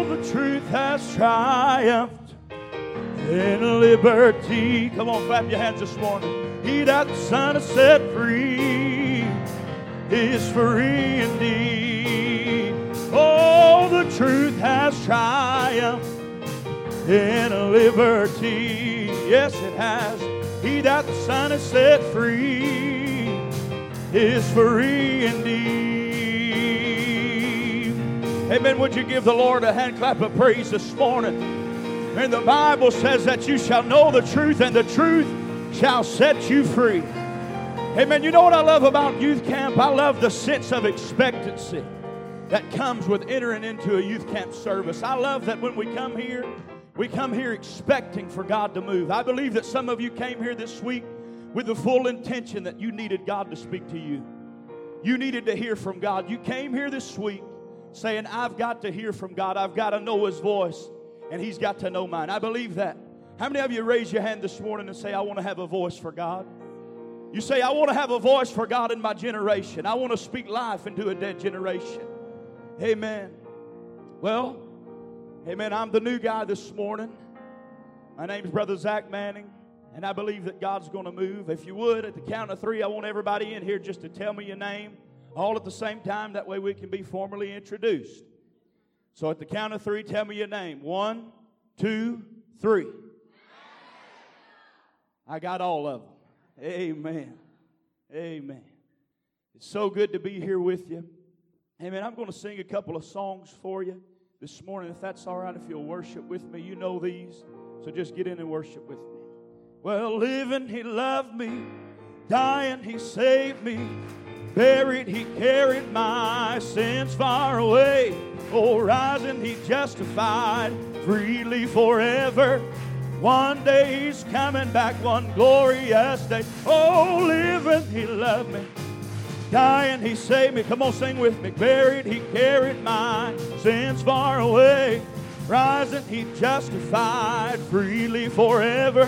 the truth has triumphed in liberty. Come on, clap your hands this morning. He that the Son has set free is free indeed. Oh, the truth has triumphed in liberty. Yes, it has. He that the Son has set free is free indeed. Amen. Would you give the Lord a hand clap of praise this morning? And the Bible says that you shall know the truth, and the truth shall set you free. Amen. You know what I love about youth camp? I love the sense of expectancy that comes with entering into a youth camp service. I love that when we come here expecting for God to move. I believe that some of you came here this week with the full intention that you needed God to speak to you. You needed to hear from God. You came here this week saying, I've got to hear from God. I've got to know His voice, and He's got to know mine. I believe that. How many of you raise your hand this morning and say, I want to have a voice for God? You say, I want to have a voice for God in my generation. I want to speak life into a dead generation. Amen. Well, amen, I'm the new guy this morning. My name's Brother Zach Manning, and I believe that God's going to move. If you would, at the count of 3, I want everybody in here just to tell me your name all at the same time. That way we can be formally introduced. So at the count of 3, tell me your name. 1, 2, 3. I got all of them. Amen. Amen. It's so good to be here with you. Amen. I'm going to sing a couple of songs for you this morning, if that's all right, if you'll worship with me. You know these, so just get in and worship with me. Well, living, He loved me. Dying, He saved me. Buried, He carried my sins far away. Oh, rising, He justified freely forever. One day He's coming back, one glorious day. Oh, living, He loved me. Dying, He saved me. Come on, sing with me. Buried, He carried my sins far away. Rising, He justified freely forever.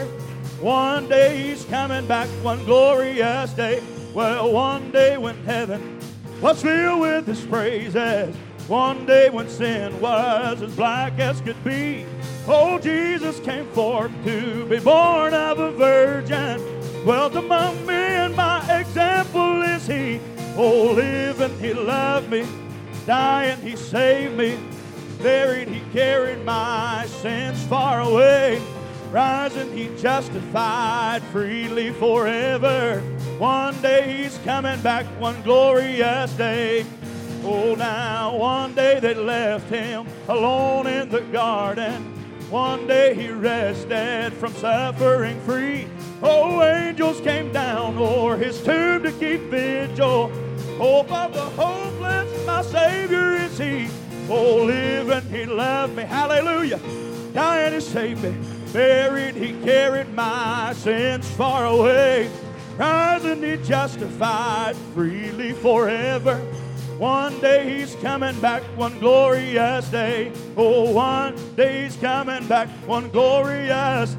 One day He's coming back, one glorious day. Well, one day when heaven was filled with His praises. One day when sin was as black as could be. Oh, Jesus came forth to be born of a virgin. Dwelt among men, my example is He. Oh, living, He loved me. Dying, He saved me. Buried, He carried my sins far away. Rising, He justified freely forever. One day He's coming back, one glorious day. Oh, now one day they left Him alone in the garden. One day He rested from suffering free. Oh, angels came down o'er His tomb to keep vigil. Hope of the hopeless, my Savior is He. Oh, living, He loved me. Hallelujah. Dying, He saved me. Buried, He carried my sins far away. Rising, He justified freely forever. One day He's coming back, one glorious day. Oh, one day He's coming back, one glorious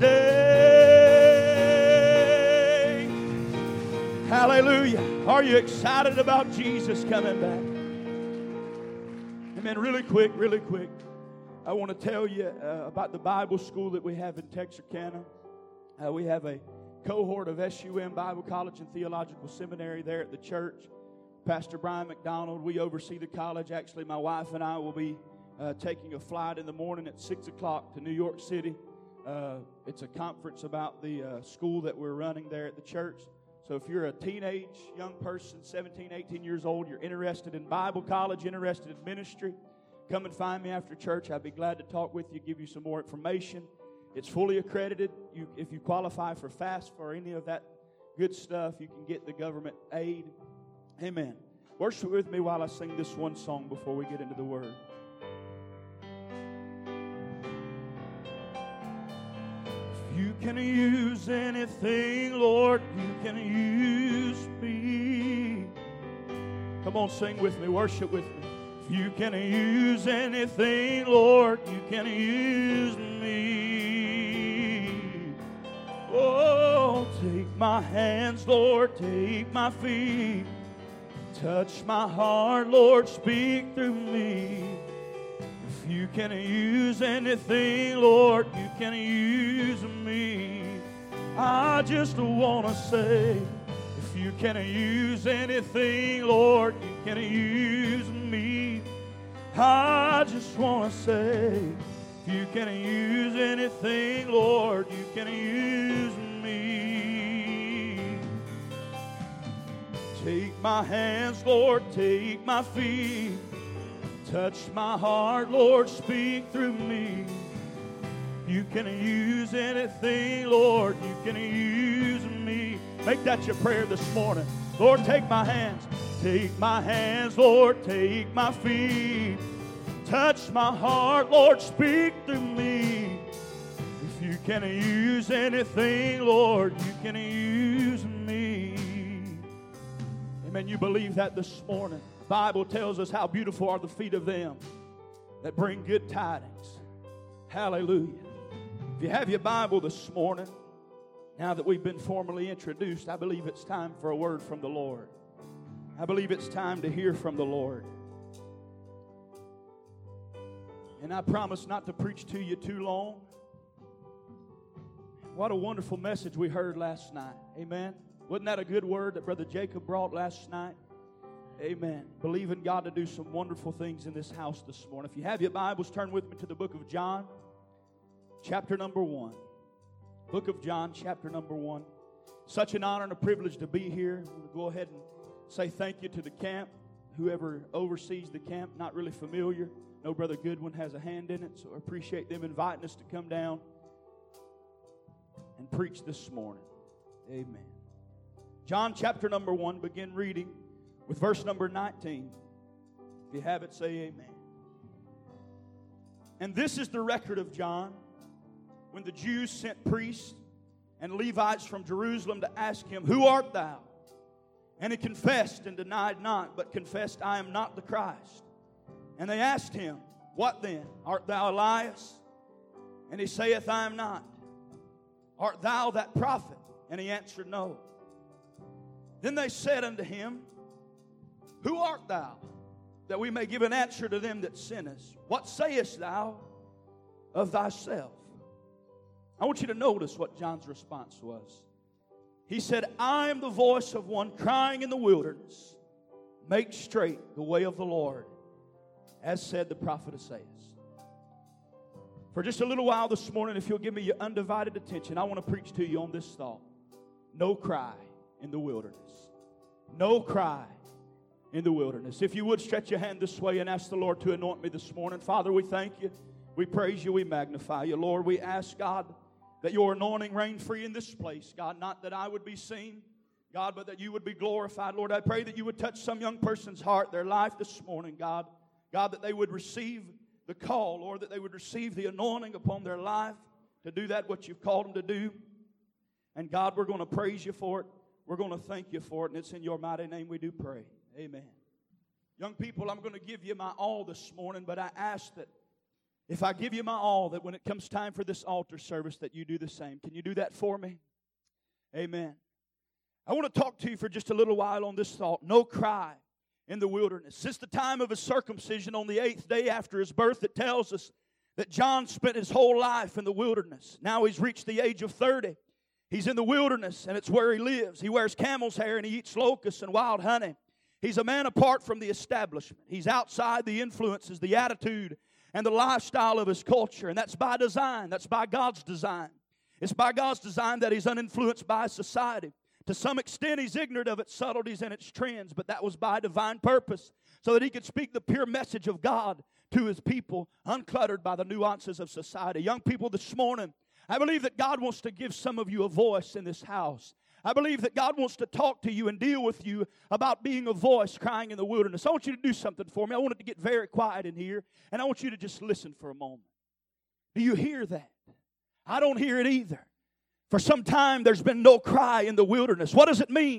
day. Hallelujah. Are you excited about Jesus coming back? Amen. Really quick. I want to tell you about the Bible school that we have in Texarkana. We have a cohort of SUM Bible College and Theological Seminary there at the church. Pastor Brian McDonald, we oversee the college. Actually, my wife and I will be taking a flight in the morning at 6 o'clock to New York City. It's a conference about the school that we're running there at the church. So if you're a teenage young person, 17, 18 years old, you're interested in Bible college, interested in ministry, come and find me after church. I'd be glad to talk with you, give you some more information. It's fully accredited. If you qualify for FAFSA or any of that good stuff, you can get the government aid. Amen. Worship with me while I sing this one song before we get into the Word. If you can use anything, Lord, you can use me. Come on, sing with me, worship with me. If you can use anything, Lord, you can use me. Oh, take my hands, Lord, take my feet. Touch my heart, Lord, speak through me. If you can use anything, Lord, you can use me. I just want to say, if you can use anything, Lord, you can use me. I just want to say, if you can use anything, Lord, you can use me. Take my hands, Lord, take my feet. Touch my heart, Lord, speak through me. You can use anything, Lord, you can use me. Make that your prayer this morning. Lord, take my hands. Take my hands, Lord, take my feet. Touch my heart, Lord, speak through me. If you can use anything, Lord, you can use me. Amen. You believe that this morning? The Bible tells us how beautiful are the feet of them that bring good tidings. Hallelujah. If you have your Bible this morning, now that we've been formally introduced, I believe it's time for a word from the Lord. I believe it's time to hear from the Lord. And I promise not to preach to you too long. What a wonderful message we heard last night. Amen. Wasn't that a good word that Brother Jacob brought last night? Amen. Believe in God to do some wonderful things in this house this morning. If you have your Bibles, turn with me to the book of John, chapter number 1. Book of John, chapter number 1. Such an honor and a privilege to be here. We'll go ahead and say thank you to the camp. Whoever oversees the camp, not really familiar. No, Brother Goodwin has a hand in it, so I appreciate them inviting us to come down and preach this morning. Amen. John chapter number 1, begin reading with verse number 19. If you have it, say amen. And this is the record of John, when the Jews sent priests and Levites from Jerusalem to ask him, "Who art thou?" And he confessed and denied not, but confessed, "I am not the Christ." And they asked him, "What then? Art thou Elias?" And he saith, "I am not." "Art thou that prophet?" And he answered, "No." Then they said unto him, "Who art thou? That we may give an answer to them that sent us. What sayest thou of thyself?" I want you to notice what John's response was. He said, "I am the voice of one crying in the wilderness, make straight the way of the Lord, as said the prophet Isaiah." For just a little while this morning, if you'll give me your undivided attention, I want to preach to you on this thought. No cry in the wilderness. No cry in the wilderness. If you would stretch your hand this way and ask the Lord to anoint me this morning. Father, we thank you. We praise you. We magnify you. Lord, we ask, God, that your anointing reign free in this place. God, not that I would be seen, God, but that you would be glorified. Lord, I pray that you would touch some young person's heart, their life this morning, God. God, that they would receive the call, Lord, that they would receive the anointing upon their life to do that what you've called them to do. And God, we're going to praise you for it. We're going to thank you for it. And it's in your mighty name we do pray. Amen. Young people, I'm going to give you my all this morning, but I ask that if I give you my all, that when it comes time for this altar service, that you do the same. Can you do that for me? Amen. I want to talk to you for just a little while on this thought. No cry in the wilderness. Since the time of his circumcision on the 8th day after his birth, it tells us that John spent his whole life in the wilderness. Now he's reached the age of 30. He's in the wilderness, and it's where he lives. He wears camel's hair, and he eats locusts and wild honey. He's a man apart from the establishment. He's outside the influences, the attitude, and the lifestyle of his culture. And that's by design. That's by God's design. It's by God's design that he's uninfluenced by society. To some extent, he's ignorant of its subtleties and its trends, but that was by divine purpose, so that he could speak the pure message of God to his people, uncluttered by the nuances of society. Young people, this morning, I believe that God wants to give some of you a voice in this house. I believe that God wants to talk to you and deal with you about being a voice crying in the wilderness. I want you to do something for me. I want it to get very quiet in here, and I want you to just listen for a moment. Do you hear that? I don't hear it either. For some time, there's been no cry in the wilderness. What does it mean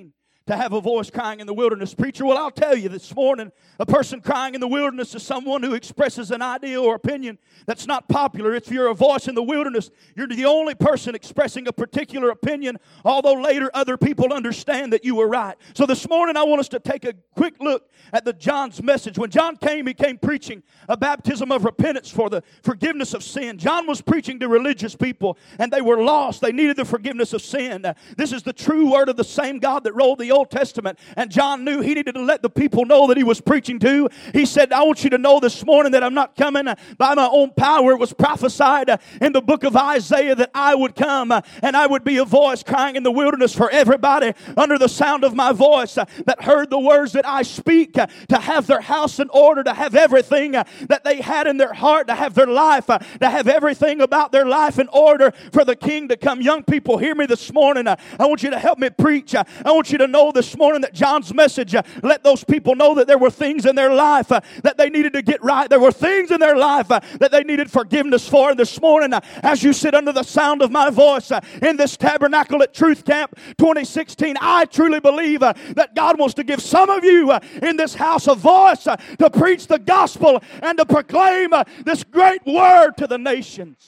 to have a voice crying in the wilderness, preacher? Well, I'll tell you this morning, a person crying in the wilderness is someone who expresses an idea or opinion that's not popular. If you're a voice in the wilderness, you're the only person expressing a particular opinion, although later other people understand that you were right. So this morning I want us to take a quick look at John's message. When John came, he came preaching a baptism of repentance for the forgiveness of sin. John was preaching to religious people, and they were lost. They needed the forgiveness of sin. This is the true word of the same God that wrote the Old Testament, and John knew he needed to let the people know that he was preaching to. He said, I want you to know this morning that I'm not coming by my own power. It was prophesied in the book of Isaiah that I would come and I would be a voice crying in the wilderness for everybody under the sound of my voice that heard the words that I speak, to have their house in order, to have everything that they had in their heart, to have their life, to have everything about their life in order for the King to come. Young people, hear me this morning. I want you to help me preach. I want you to know this morning that John's message let those people know that there were things in their life that they needed to get right. There were things in their life that they needed forgiveness for. And this morning, as you sit under the sound of my voice in this tabernacle at Truth Camp 2016, I truly believe that God wants to give some of you in this house a voice to preach the gospel and to proclaim this great word to the nations.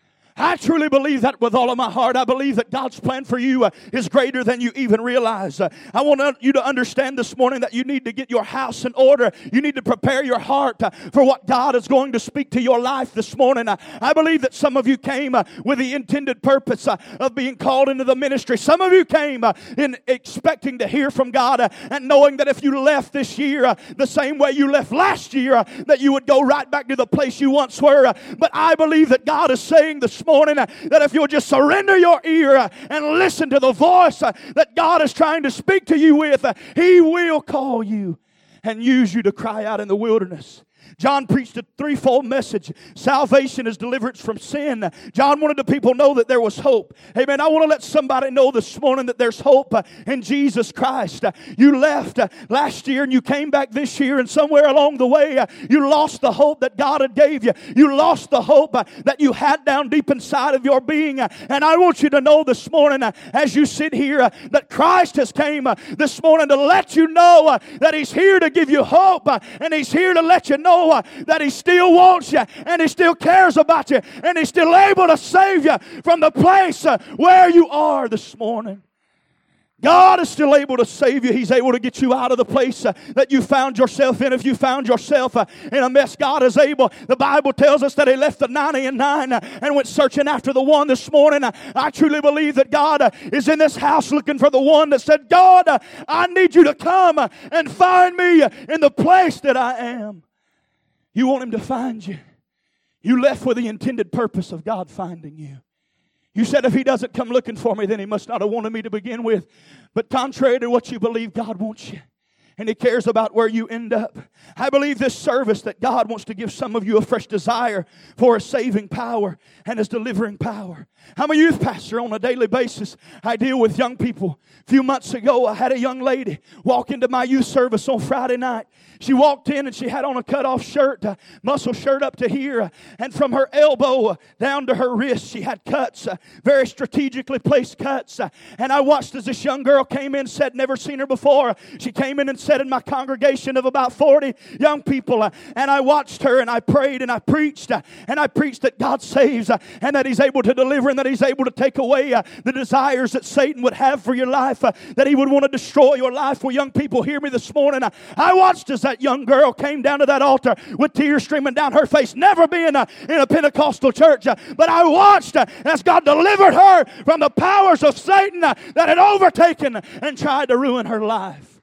I truly believe that with all of my heart. I believe that God's plan for you is greater than you even realize. I want you to understand this morning that you need to get your house in order. You need to prepare your heart for what God is going to speak to your life this morning. I believe that some of you came with the intended purpose of being called into the ministry. Some of you came in expecting to hear from God and knowing that if you left this year the same way you left last year, that you would go right back to the place you once were. But I believe that God is saying this morning that if you'll just surrender your ear and listen to the voice that God is trying to speak to you with, He will call you and use you to cry out in the wilderness. John preached a threefold message. Salvation is deliverance from sin. John wanted the people to know that there was hope. Amen. I want to let somebody know this morning that there's hope in Jesus Christ. You left last year and you came back this year, and somewhere along the way you lost the hope that God had gave you. You lost the hope that you had down deep inside of your being. And I want you to know this morning as you sit here that Christ has came this morning to let you know that He's here to give you hope, and He's here to let you know that He still wants you, and He still cares about you, and He's still able to save you from the place where you are this morning. God is still able to save you. He's able to get you out of the place that you found yourself in. If you found yourself in a mess, God is able. The Bible tells us that He left the 99 and went searching after the one this morning. I truly believe that God is in this house looking for the one that said, God, I need you to come and find me in the place that I am. You want Him to find you. You left with the intended purpose of God finding you. You said, if He doesn't come looking for me, then He must not have wanted me to begin with. But contrary to what you believe, God wants you. And He cares about where you end up. I believe this service that God wants to give some of you a fresh desire for His saving power and His delivering power. I'm a youth pastor on a daily basis. I deal with young people. A few months ago, I had a young lady walk into my youth service on Friday night. She walked in and she had on a cut-off shirt, a muscle shirt up to here, and from her elbow down to her wrist, she had cuts, very strategically placed cuts. And I watched as this young girl came in, said, never seen her before. She came in and sat in my congregation of about 40 young people, and I watched her and I prayed and I preached that God saves and that He's able to deliver and that He's able to take away the desires that Satan would have for your life, that he would want to destroy your life. Well, young people, hear me this morning. I watched as that young girl came down to that altar with tears streaming down her face, never being in a Pentecostal church, but I watched as God delivered her from the powers of Satan that had overtaken and tried to ruin her life.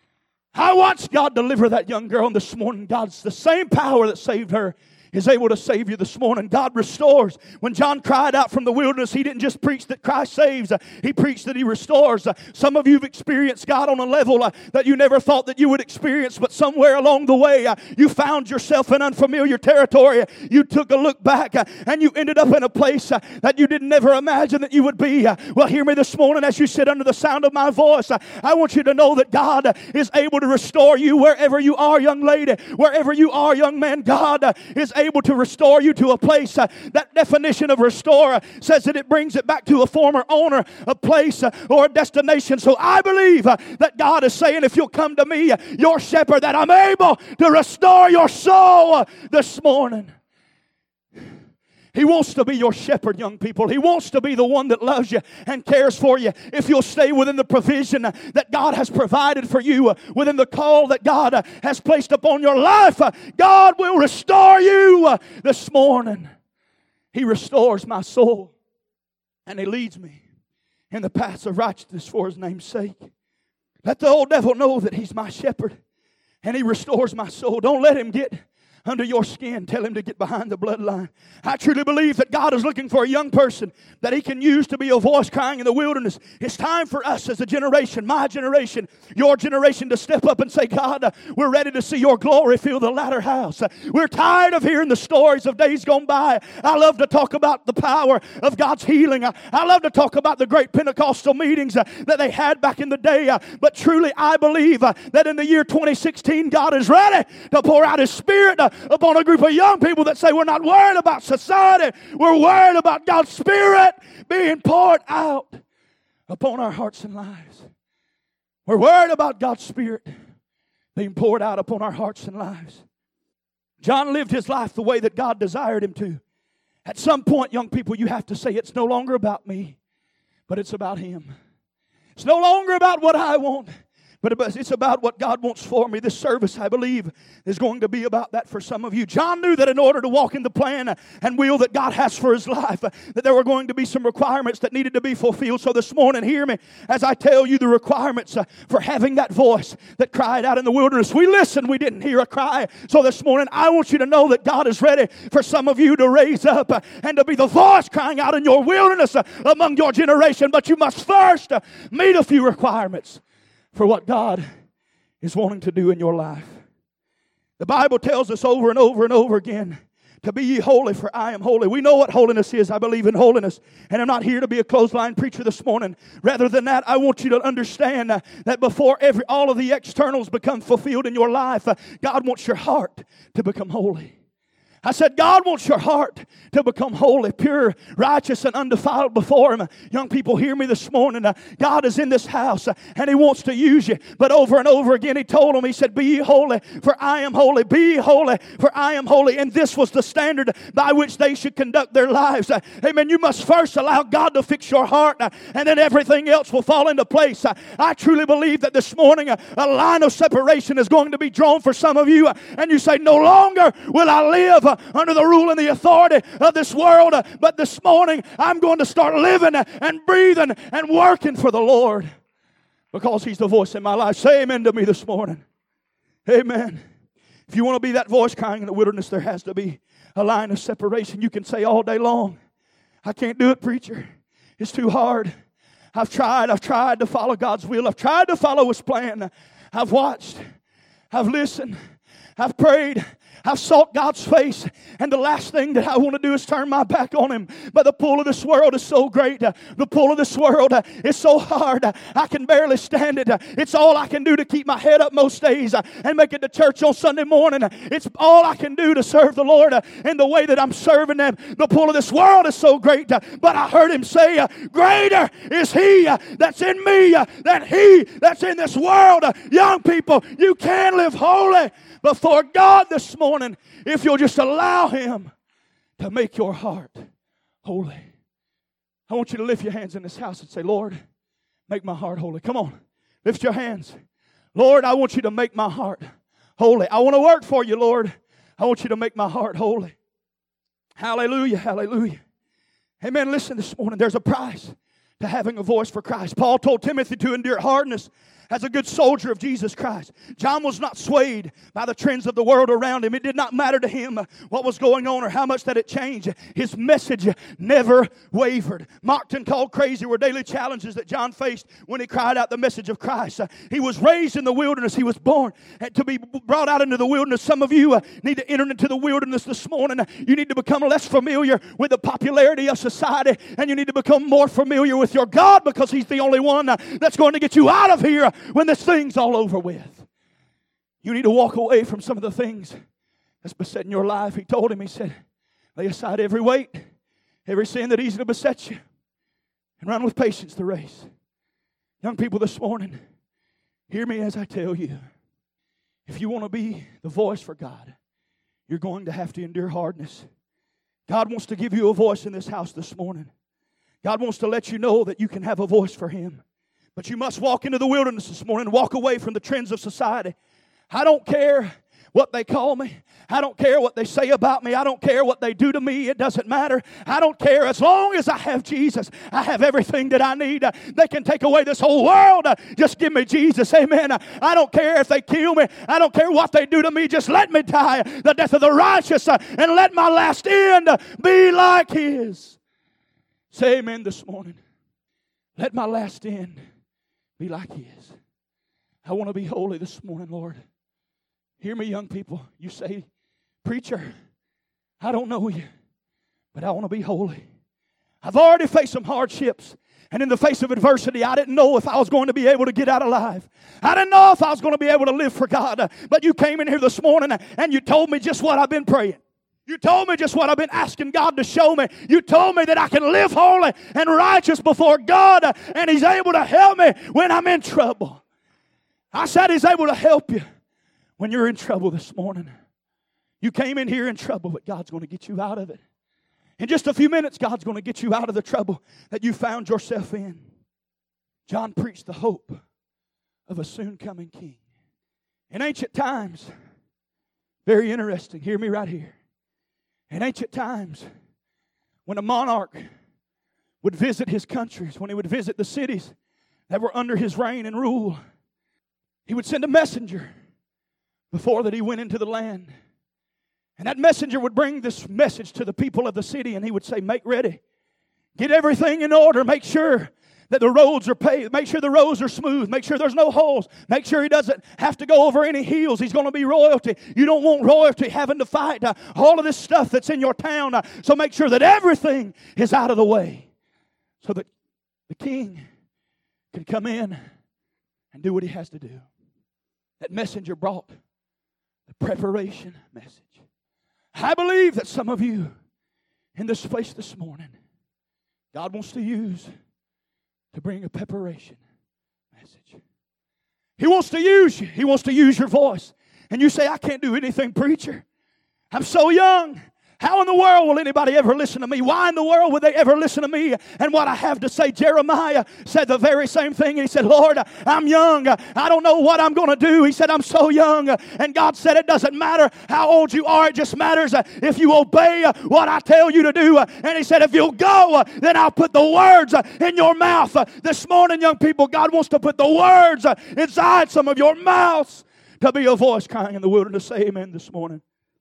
I watched God deliver that young girl, and this morning God's the same power that saved her is able to save you this morning. God restores. When John cried out from the wilderness, he didn't just preach that Christ saves. He preached that He restores. Some of you have experienced God on a level that you never thought that you would experience, but somewhere along the way, you found yourself in unfamiliar territory. You took a look back and you ended up in a place that you didn't never imagine that you would be. Well, hear me this morning as you sit under the sound of my voice. I want you to know that God is able to restore you wherever you are, young lady, wherever you are, young man. God is able able to restore you to a place. That definition of restore says that it brings it back to a former owner, a place, or a destination. So I believe that God is saying, if you'll come to me, your shepherd, that I'm able to restore your soul this morning. He wants to be your shepherd, young people. He wants to be the one that loves you and cares for you. If you'll stay within the provision that God has provided for you, within the call that God has placed upon your life, God will restore you this morning. He restores my soul, and He leads me in the paths of righteousness for His name's sake. Let the old devil know that he's my shepherd, and he restores my soul. Don't let him get under your skin. Tell him to get behind the bloodline. I truly believe that God is looking for a young person that He can use to be a voice crying in the wilderness. It's time for us as a generation, my generation, your generation, to step up and say, God, we're ready to see your glory fill the latter house. We're tired of hearing the stories of days gone by. I love to talk about the power of God's healing. I love to talk about the great Pentecostal meetings that they had back in the day. But truly, I believe that in the year 2016, God is ready to pour out His Spirit upon a group of young people that say, we're not worried about society. We're worried about God's Spirit being poured out upon our hearts and lives. We're worried about God's Spirit being poured out upon our hearts and lives. John lived his life the way that God desired him to. At some point, young people, you have to say, it's no longer about me, but it's about Him. It's no longer about what I want, but it's about what God wants for me. This service, I believe, is going to be about that for some of you. John knew that in order to walk in the plan and will that God has for his life, that there were going to be some requirements that needed to be fulfilled. So this morning, hear me as I tell you the requirements for having that voice that cried out in the wilderness. We listened, we didn't hear a cry. So this morning, I want you to know that God is ready for some of you to raise up and to be the voice crying out in your wilderness among your generation. But you must first meet a few requirements for what God is wanting to do in your life. The Bible tells us over and over and over again to be ye holy, for I am holy. We know what holiness is. I believe in holiness. And I'm not here to be a clothesline preacher this morning. Rather than that, I want you to understand that before all of the externals become fulfilled in your life, God wants your heart to become holy. I said, God wants your heart to become holy, pure, righteous, and undefiled before Him. Young people, hear me this morning. God is in this house, and He wants to use you. But over and over again, He told them, He said, be ye holy, for I am holy. Be ye holy, for I am holy. And this was the standard by which they should conduct their lives. Amen. You must first allow God to fix your heart, and then everything else will fall into place. I truly believe that this morning a line of separation is going to be drawn for some of you. And you say, no longer will I live under the rule and the authority of this world, but this morning I'm going to start living and breathing and working for the Lord because He's the voice in my life. Say amen to me this morning. Amen. If you want to be that voice crying in the wilderness, there has to be a line of separation. You can say all day long, I can't do it, preacher. It's too hard. I've tried to follow God's will. I've tried to follow His plan. I've watched. I've listened. I've prayed. I've sought God's face, and the last thing that I want to do is turn my back on Him. But the pull of this world is so great. The pull of this world is so hard. I can barely stand it. It's all I can do to keep my head up most days and make it to church on Sunday morning. It's all I can do to serve the Lord in the way that I'm serving Him. The pull of this world is so great. But I heard Him say, greater is He that's in me than he that's in this world. Young people, you can live holy before God this morning if you'll just allow Him to make your heart holy. I want you to lift your hands in this house and say, Lord, make my heart holy. Come on, lift your hands. Lord, I want you to make my heart holy. I want to work for you, Lord. I want you to make my heart holy. Hallelujah, hallelujah. Amen. Listen, this morning, there's a price to having a voice for Christ. Paul told Timothy to endure hardness as a good soldier of Jesus Christ. John was not swayed by the trends of the world around him. It did not matter to him what was going on or how much that it changed. His message never wavered. Mocked and called crazy were daily challenges that John faced when he cried out the message of Christ. He was raised in the wilderness. He was born to be brought out into the wilderness. Some of you need to enter into the wilderness this morning. You need to become less familiar with the popularity of society, and you need to become more familiar with your God, because He's the only one that's going to get you out of here when this thing's all over with. You need to walk away from some of the things that's besetting your life. He told him, he said, lay aside every weight, every sin that easily besets you, and run with patience the race. Young people this morning, hear me as I tell you. If you want to be the voice for God, you're going to have to endure hardness. God wants to give you a voice in this house this morning. God wants to let you know that you can have a voice for Him. But you must walk into the wilderness this morning, walk away from the trends of society. I don't care what they call me. I don't care what they say about me. I don't care what they do to me. It doesn't matter. I don't care. As long as I have Jesus, I have everything that I need. They can take away this whole world. Just give me Jesus. Amen. I don't care if they kill me. I don't care what they do to me. Just let me die the death of the righteous and let my last end be like His. Say amen this morning. Let my last end be like His. I want to be holy this morning, Lord. Hear me, young people. You say, preacher, I don't know you, but I want to be holy. I've already faced some hardships, and in the face of adversity, I didn't know if I was going to be able to get out alive. I didn't know if I was going to be able to live for God. But you came in here this morning, and you told me just what I've been praying. You told me just what I've been asking God to show me. You told me that I can live holy and righteous before God, and He's able to help me when I'm in trouble. I said He's able to help you when you're in trouble this morning. You came in here in trouble, but God's going to get you out of it. In just a few minutes, God's going to get you out of the trouble that you found yourself in. John preached the hope of a soon coming king. In ancient times, very interesting, hear me right here. In ancient times, when a monarch would visit his countries, when he would visit the cities that were under his reign and rule, he would send a messenger before that he went into the land. And that messenger would bring this message to the people of the city, and he would say, make ready. Get everything in order. Make sure that the roads are paved. Make sure the roads are smooth. Make sure there's no holes. Make sure he doesn't have to go over any hills. He's going to be royalty. You don't want royalty having to fight all of this stuff that's in your town. So make sure that everything is out of the way so that the king can come in and do what he has to do. That messenger brought the preparation message. I believe that some of you in this place this morning, God wants to use to bring a preparation message. He wants to use you. He wants to use your voice. And you say, I can't do anything, preacher. I'm so young. How in the world will anybody ever listen to me? Why in the world would they ever listen to me and what I have to say? Jeremiah said the very same thing. He said, Lord, I'm young. I don't know what I'm going to do. He said, I'm so young. And God said, it doesn't matter how old you are. It just matters if you obey what I tell you to do. And He said, if you'll go, then I'll put the words in your mouth. This morning, young people, God wants to put the words inside some of your mouths to be a voice crying in the wilderness. Say amen this morning.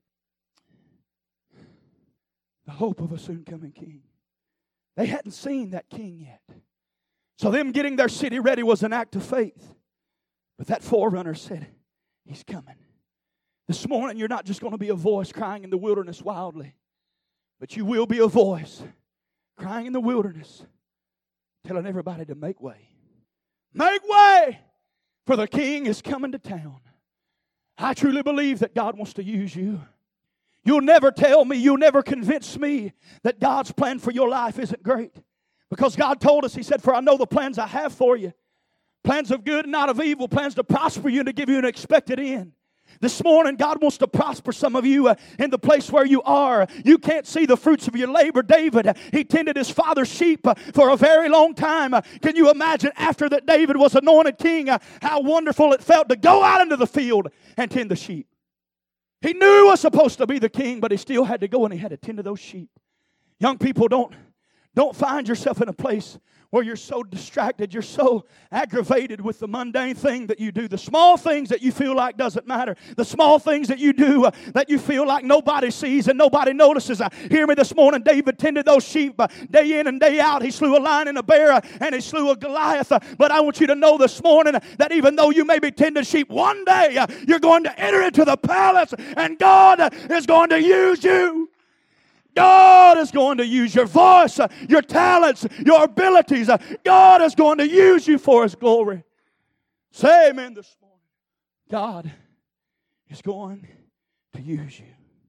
The hope of a soon coming king. They hadn't seen that king yet. So them getting their city ready was an act of faith. But that forerunner said, He's coming. This morning you're not just going to be a voice crying in the wilderness wildly, but you will be a voice crying in the wilderness, telling everybody to make way. Make way, for the king is coming to town. I truly believe that God wants to use you. You'll never tell me, you'll never convince me that God's plan for your life isn't great. Because God told us, He said, for I know the plans I have for you. Plans of good and not of evil. Plans to prosper you and to give you an expected end. This morning, God wants to prosper some of you in the place where you are. You can't see the fruits of your labor. David, he tended his father's sheep for a very long time. Can you imagine after that David was anointed king, how wonderful it felt to go out into the field and tend the sheep? He knew he was supposed to be the king, but he still had to go and he had to tend to those sheep. Young people, don't find yourself in a place where you're so distracted, you're so aggravated with the mundane thing that you do, the small things that you feel like doesn't matter, the small things that you do that you feel like nobody sees and nobody notices. Hear me this morning, David tended those sheep day in and day out. He slew a lion and a bear and he slew a Goliath. But I want you to know this morning that even though you may be tending sheep, one day you're going to enter into the palace and God is going to use you. God is going to use your voice, your talents, your abilities. God is going to use you for His glory. Say amen this morning. God is going to use you.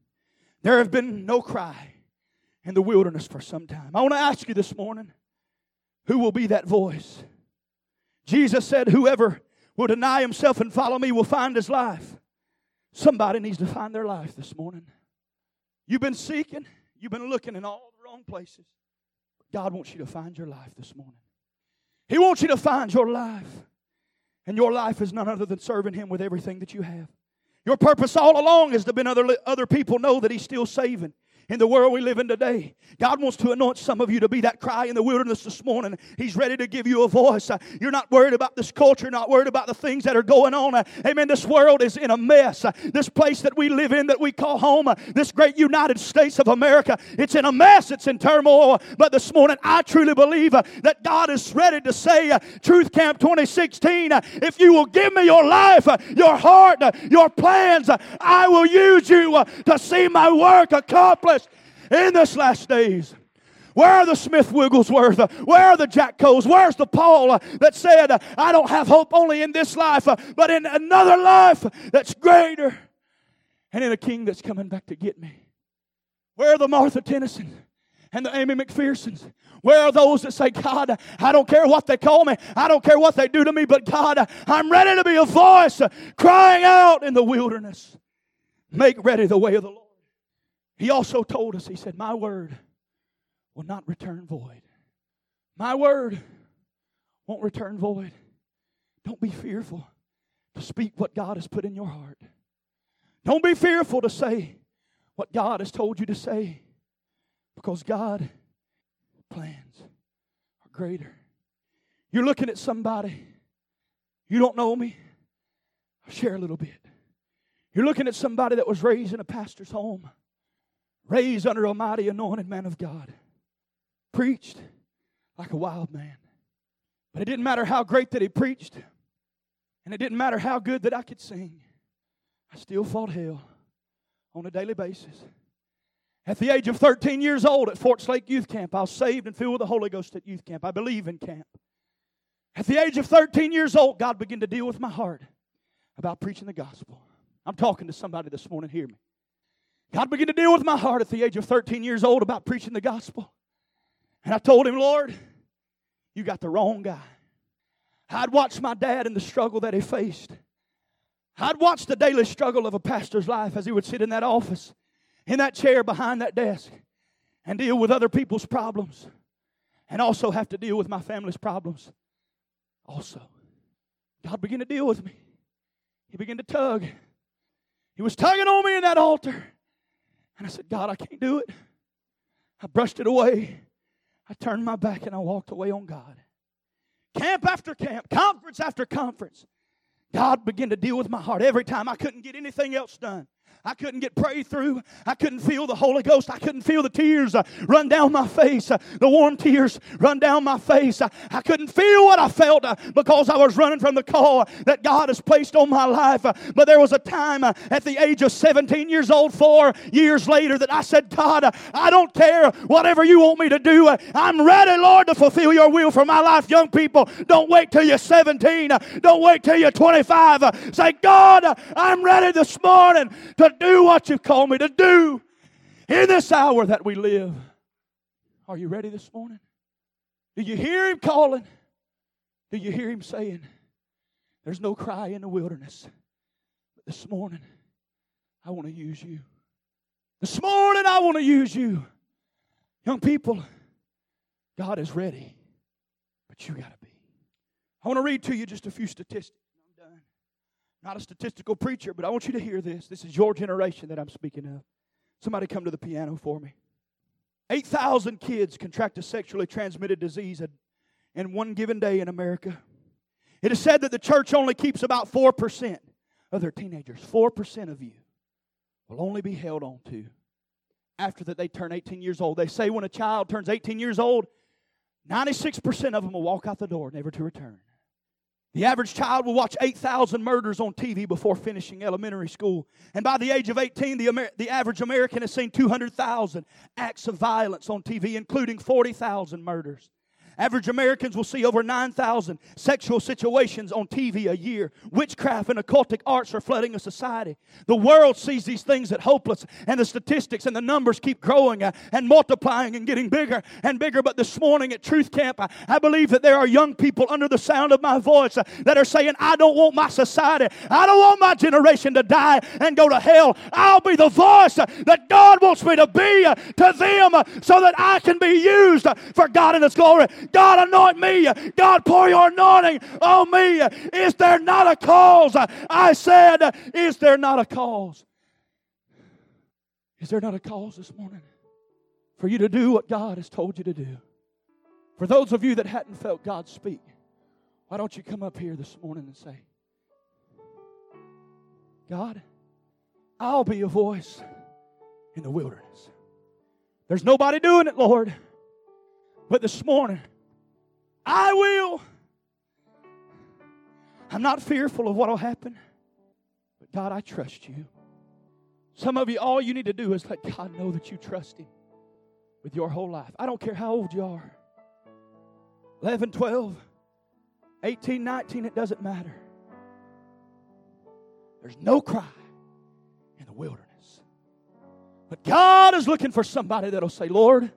There have been no cry in the wilderness for some time. I want to ask you this morning, who will be that voice? Jesus said, whoever will deny himself and follow me will find his life. Somebody needs to find their life this morning. You've been seeking, you've been looking in all the wrong places. God wants you to find your life this morning. He wants you to find your life. And your life is none other than serving Him with everything that you have. Your purpose all along is to let other people know that He's still saving. In the world we live in today, God wants to anoint some of you to be that cry in the wilderness this morning. He's ready to give you a voice. You're not worried about this culture, not worried about the things that are going on. Amen. This world is in a mess. This place that we live in, that we call home, this great United States of America, it's in a mess. It's in turmoil. But this morning, I truly believe that God is ready to say, Truth Camp 2016, if you will give me your life, your heart, your plans, I will use you to see my work accomplished in this last days. Where are the Smith Wigglesworth? Where are the Jack Coes? Where's the Paul that said, I don't have hope only in this life, but in another life that's greater, and in a king that's coming back to get me? Where are the Martha Tennyson and the Amy McPhersons? Where are those that say, God, I don't care what they call me, I don't care what they do to me, but God, I'm ready to be a voice crying out in the wilderness. Make ready the way of the Lord. He also told us, He said, my word will not return void. My word won't return void. Don't be fearful to speak what God has put in your heart. Don't be fearful to say what God has told you to say, because God's plans are greater. You're looking at somebody, you don't know me, I'll share a little bit. You're looking at somebody that was raised in a pastor's home, raised under a mighty anointed man of God, preached like a wild man. But it didn't matter how great that he preached, and it didn't matter how good that I could sing. I still fought hell on a daily basis. At the age of 13 years old at Forts Lake Youth Camp, I was saved and filled with the Holy Ghost at youth camp. I believe in camp. At the age of 13 years old, God began to deal with my heart about preaching the gospel. I'm talking to somebody this morning, hear me. God began to deal with my heart at the age of 13 years old about preaching the gospel. And I told Him, Lord, you got the wrong guy. I'd watched my dad in the struggle that he faced. I'd watched the daily struggle of a pastor's life as he would sit in that office, in that chair behind that desk, and deal with other people's problems, and also have to deal with my family's problems also. God began to deal with me. He began to tug. He was tugging on me in that altar. And I said, God, I can't do it. I brushed it away. I turned my back and I walked away on God. Camp after camp, conference after conference, God began to deal with my heart. Every time I couldn't get anything else done. I couldn't get prayed through. I couldn't feel the Holy Ghost. I couldn't feel the tears run down my face. The warm tears run down my face. I couldn't feel what I felt because I was running from the call that God has placed on my life. But there was a time at the age of 17 years old, 4 years later, that I said, God, I don't care whatever you want me to do. I'm ready, Lord, to fulfill your will for my life. Young people, don't wait till you're 17. Don't wait till you're 25. Say, God, I'm ready this morning to do what you call me to do in this hour that we live. Are you ready this morning? Do you hear Him calling? Do you hear Him saying, there's no cry in the wilderness? But this morning, I want to use you. This morning, I want to use you. Young people, God is ready, but you got to be. I want to read to you just a few statistics. Not a statistical preacher, but I want you to hear this. This is your generation that I'm speaking of. Somebody come to the piano for me. 8,000 kids contract a sexually transmitted disease in one given day in America. It is said that the church only keeps about 4% of their teenagers. 4% of you will only be held on to after that they turn 18 years old. They say when a child turns 18 years old, 96% of them will walk out the door, never to return. The average child will watch 8,000 murders on TV before finishing elementary school. And by the age of 18, the average American has seen 200,000 acts of violence on TV, including 40,000 murders. Average Americans will see over 9,000 sexual situations on TV a year. Witchcraft and occultic arts are flooding a society. The world sees these things as hopeless, and the statistics and the numbers keep growing and multiplying and getting bigger and bigger. But this morning at Truth Camp, I believe that there are young people under the sound of my voice that are saying, I don't want my society, I don't want my generation to die and go to hell. I'll be the voice that God wants me to be to them so that I can be used for God and His glory. God, anoint me. God, pour your anointing on me. Is there not a cause? I said, is there not a cause? Is there not a cause this morning for you to do what God has told you to do? For those of you that hadn't felt God speak, why don't you come up here this morning and say, God, I'll be a voice in the wilderness. There's nobody doing it, Lord. But this morning, I will. I'm not fearful of what will happen. But God, I trust you. Some of you, all you need to do is let God know that you trust Him with your whole life. I don't care how old you are. 11, 12, 18, 19, it doesn't matter. There's no cry in the wilderness. But God is looking for somebody that'll say, Lord,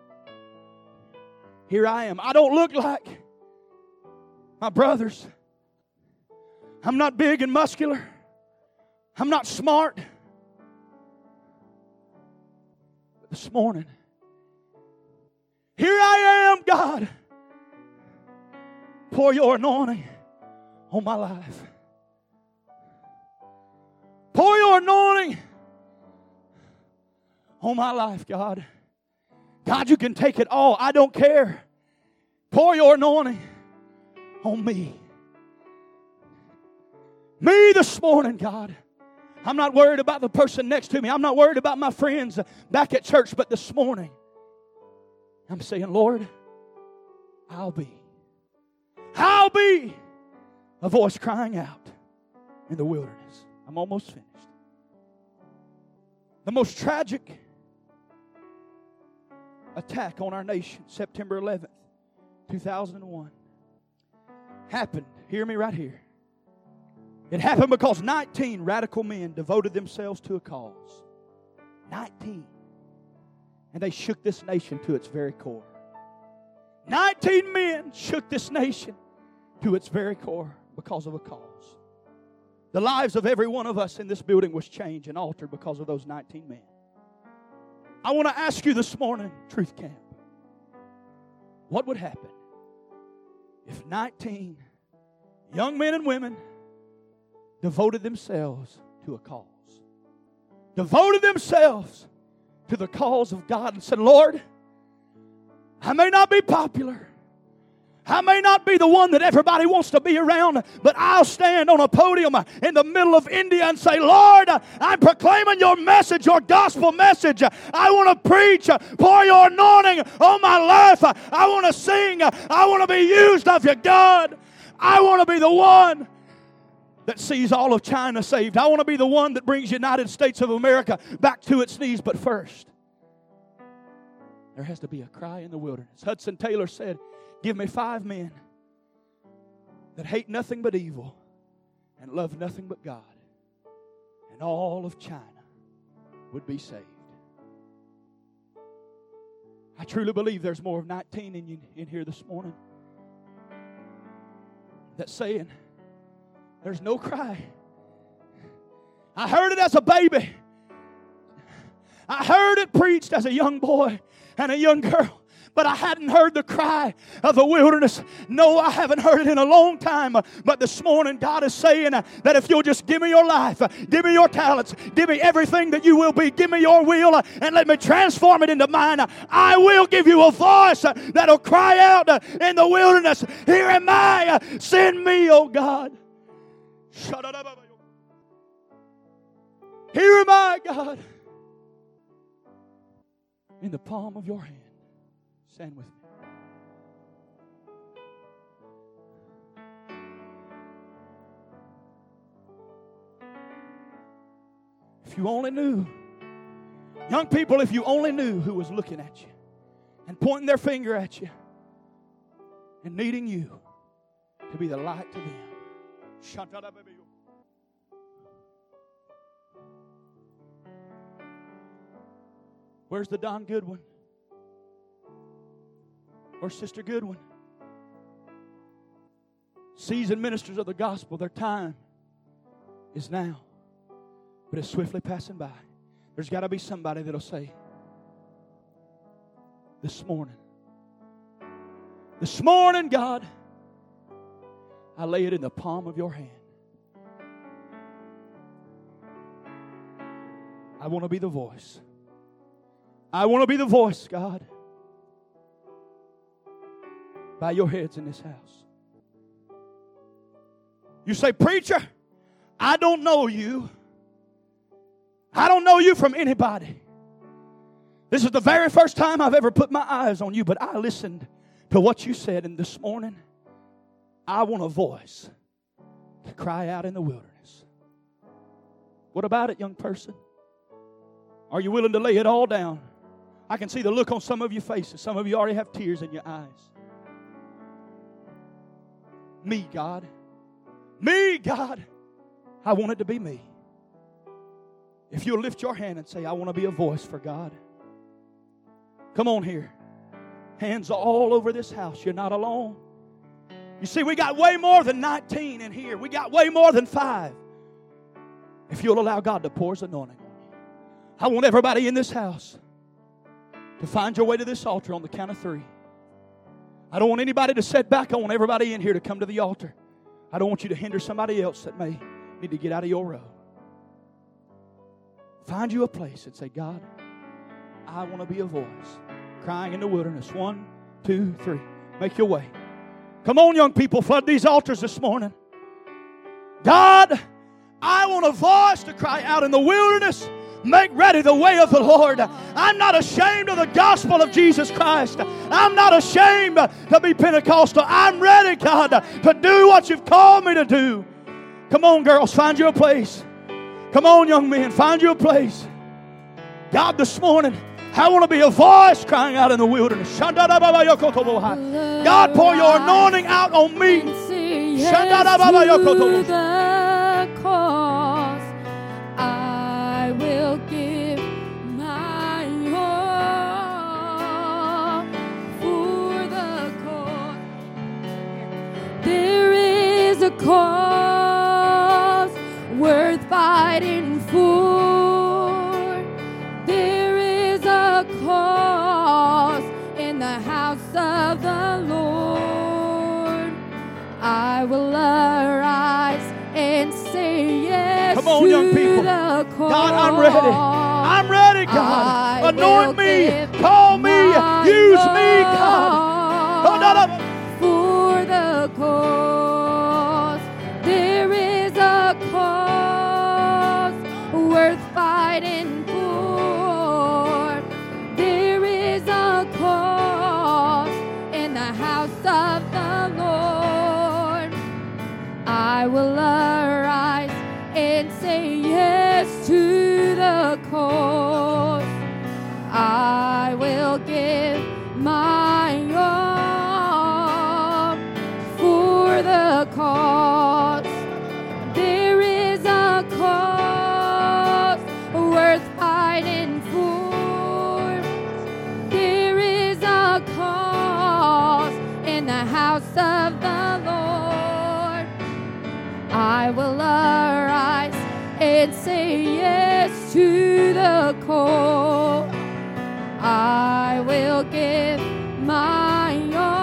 here I am. I don't look like my brothers. I'm not big and muscular. I'm not smart. But this morning, here I am, God. Pour your anointing on my life. Pour your anointing on my life, God. God, you can take it all. I don't care. Pour your anointing on me. Me this morning, God. I'm not worried about the person next to me. I'm not worried about my friends back at church. But this morning, I'm saying, Lord, I'll be a voice crying out in the wilderness. I'm almost finished. The most tragic attack on our nation, September 11th, 2001, happened, hear me right here. It happened because 19 radical men devoted themselves to a cause. 19. And they shook this nation to its very core. 19 men shook this nation to its very core because of a cause. The lives of every one of us in this building was changed and altered because of those 19 men. I want to ask you this morning, Truth Camp, what would happen if 19 young men and women devoted themselves to a cause? Devoted themselves to the cause of God and said, Lord, I may not be popular. I may not be the one that everybody wants to be around, but I'll stand on a podium in the middle of India and say, Lord, I'm proclaiming your message, your gospel message. I want to preach, pour your anointing on my life. I want to sing. I want to be used of you, God. I want to be the one that sees all of China saved. I want to be the one that brings United States of America back to its knees. But first, there has to be a cry in the wilderness. Hudson Taylor said, give me 5 men that hate nothing but evil and love nothing but God, and all of China would be saved. I truly believe there's more of 19 in here this morning that's saying, there's no cry. I heard it as a baby. I heard it preached as a young boy and a young girl. But I hadn't heard the cry of the wilderness. No, I haven't heard it in a long time. But this morning, God is saying that if you'll just give me your life, give me your talents, give me everything that you will be, give me your will, and let me transform it into mine, I will give you a voice that'll cry out in the wilderness, here am I, send me, oh God. Here am I, God, in the palm of your hand. Stand with me. If you only knew, young people, if you only knew who was looking at you and pointing their finger at you, and needing you to be the light to them. Where's the Don Goodwin? Where's Sister Goodwin? Seasoned ministers of the gospel, their time is now, but it's swiftly passing by. There's got to be somebody that'll say, this morning, God, I lay it in the palm of your hand. I want to be the voice. I want to be the voice, God. Bow your heads in this house. You say, preacher, I don't know you. I don't know you from anybody. This is the very first time I've ever put my eyes on you, but I listened to what you said, and this morning, I want a voice to cry out in the wilderness. What about it, young person? Are you willing to lay it all down? I can see the look on some of your faces. Some of you already have tears in your eyes. Me, God. Me, God. I want it to be me. If you'll lift your hand and say, I want to be a voice for God. Come on here. Hands all over this house. You're not alone. You see, we got way more than 19 in here. We got way more than 5. If you'll allow God to pour His anointing on you. I want everybody in this house to find your way to this altar on the count of 3. I don't want anybody to sit back. I want everybody in here to come to the altar. I don't want you to hinder somebody else that may need to get out of your row. Find you a place and say, God, I want to be a voice crying in the wilderness. 1, 2, 3. Make your way. Come on, young people, flood these altars this morning. God, I want a voice to cry out in the wilderness. Make ready the way of the Lord. I'm not ashamed of the gospel of Jesus Christ. I'm not ashamed to be Pentecostal. I'm ready, God, to do what you've called me to do. Come on, girls, find you a place. Come on, young men, find you a place. God, this morning, I want to be a voice crying out in the wilderness. God, pour your anointing out on me. I will give my all for the cause. There is a cause worth fighting for. There is a cause in the house of the Lord. I will arise and say yes. Come on, young people. God, I'm ready. I'm ready, God. Anoint me. Call me. Use me, God. For the cause. There is a cause worth fighting for. There is a cause in the house of the Lord. I will arise and say yes to the cause. I will give my all for the cause. There is a cause worth fighting for. There is a cause in the house of the Lord. I will arise and say yes to the call. I will give my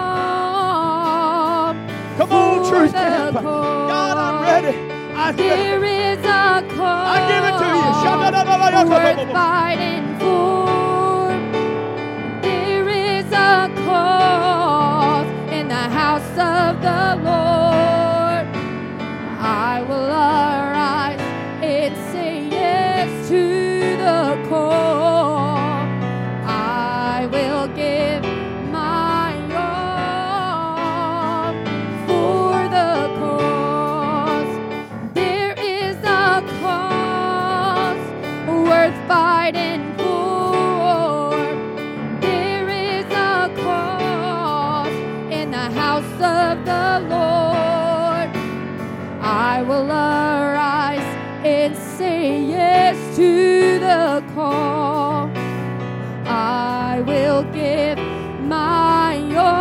all. Come on, church camp. God, I'm ready. There is a cause I give it to you. worth fighting for. There is a cause in the house of the Lord. I will arise and say yes to the call. I will give my all for the cause. There is a cause worth fighting for. There is a cause will arise and say yes to the call. I will give my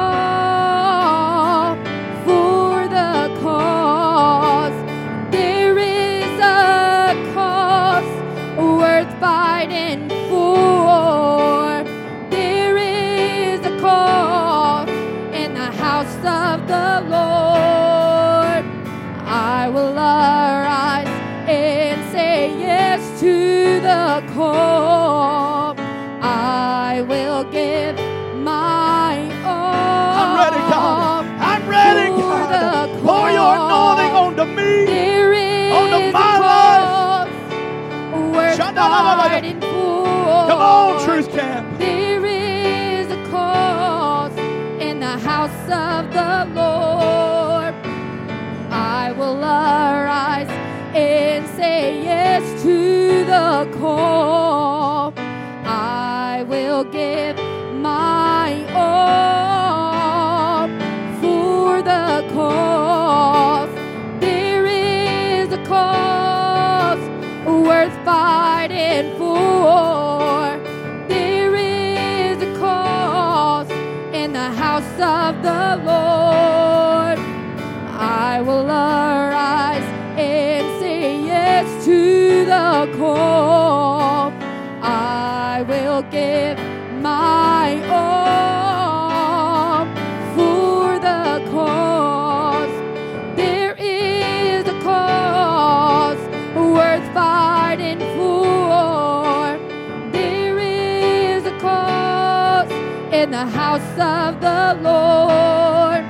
all for the cause. There is a cause worth fighting for. There is a cause in the house of the Lord. I will arise and say yes to the call. I will give my all. I'm ready, God. I'm ready, God. Pour your anointing onto me. There is onto my life worth fighting for. Come on, Truth Camp. There is a cause in the house of the Lord. I will arise and say yes to the call. I will give my all for the cause. There is a cause worth fighting for. There is a cause in the house of the Lord. I will arise and say yes to the call. I will give my all for the cause. There is a cause worth fighting for. There is a cause in the house of the Lord.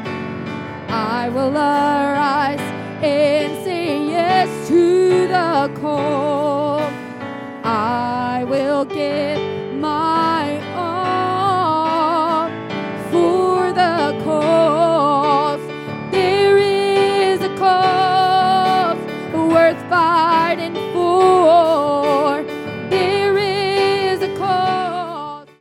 I will arise and say yes to the call.